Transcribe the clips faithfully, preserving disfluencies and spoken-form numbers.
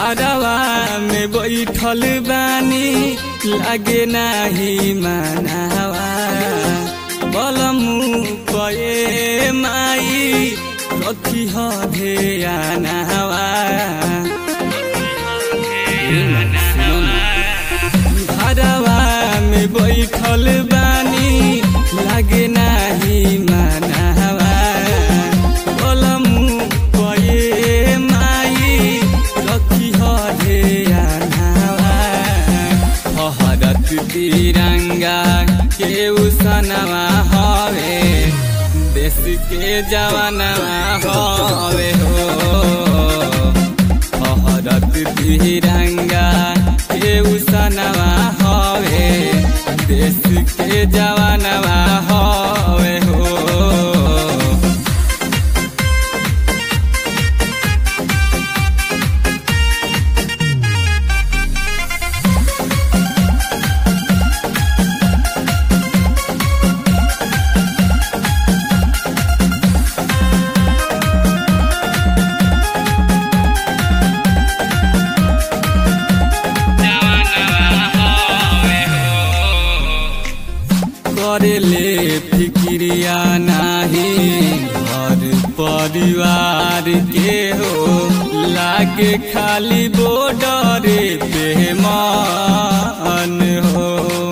घरवा में बैठल बानी लागे नाही मानावा बलमु पए माई रखी ध्यानावा घरवा में बैठल बानी लागे नाही मानावा बलमु पए माई रखी ध्यानावा हरत तिरंगा के उसनवा हवे देश के जवानवा हवे हो हरत तिरंगा के उसनवा हवे देश के जवानवा हवे हो। करेले फिक्रिया नाही घर परिवार के हो लागे खाली बॉर्डर पे मन हो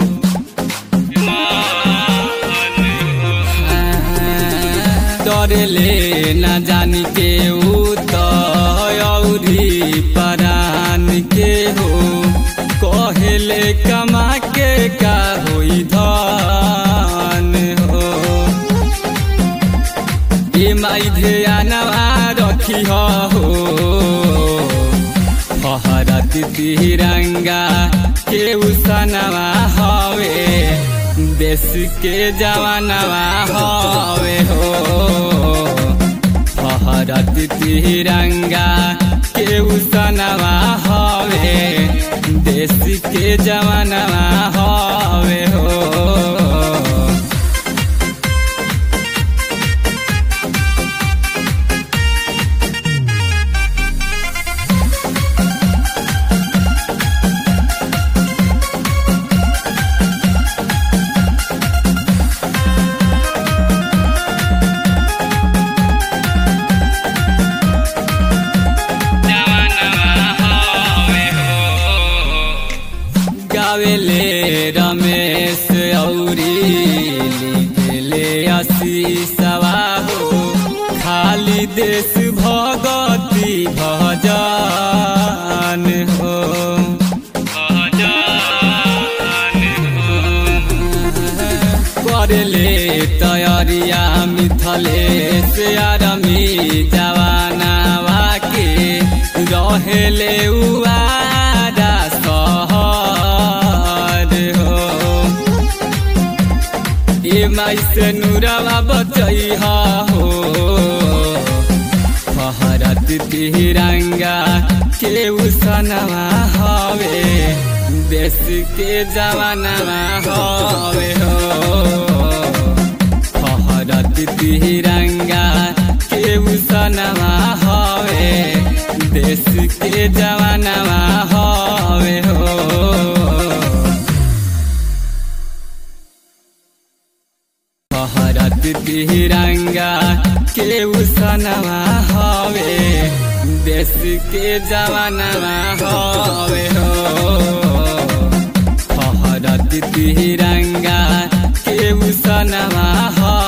डरेले न जानी के उ तो औरी परान के हो कहेले कमा के का होई धन हो ये माई ध्यानवा रखी हो हरत तिरंगा के उसनवा हवे देश के जवानवा हवे हो हरत तिरंगा के उसनवा हवे देश के जवानवा हवे हो। गावेले रमेश औरी लिखेले आशीषवा हो खाली देश भगती भजन हो करले तैयारिया मिथलेश आरमी जवानवा के रहेले उवारा माई से नूरवा बचई हो हरत तिरंगा के उसनवा हवे देश के जवानवा हवे हो हरत तिरंगा के उसनवा हवे देश के जवानवा हवे हो। हरत तिरंगा के उसनवा हवे देश के जवानवा हवे हो हरत तिरंगा के उसनवा